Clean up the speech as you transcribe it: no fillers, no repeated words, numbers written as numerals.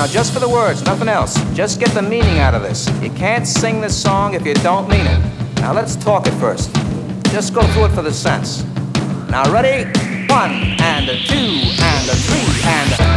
Now, just for the words, nothing else. Just get the meaning out of this. You can't sing this song if you don't mean it. Now, let's talk it first. Just go through it for the sense. Now, ready? 1 and 2 and 3 and...